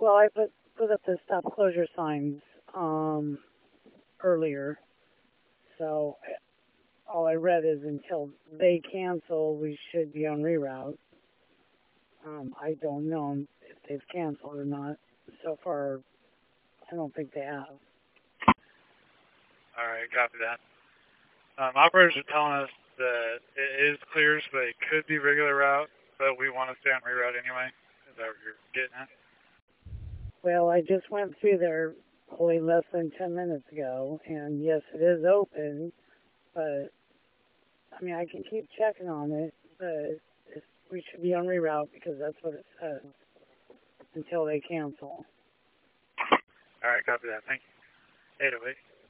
Well, I put up the stop closure signs earlier, so all I read is until they cancel, we should be on reroute. I don't know if they've canceled or not. So far, I don't think they have. All right, copy that. Operators are telling us that it is clears, but it could be regular route, but we want to stay on reroute anyway. Is that what you're getting at? Well, I just went through there only less than 10 minutes ago, and yes, it is open, but I mean, I can keep checking on it, but we should be on reroute because that's what it says until they cancel. All right, copy that. Thank you. 808.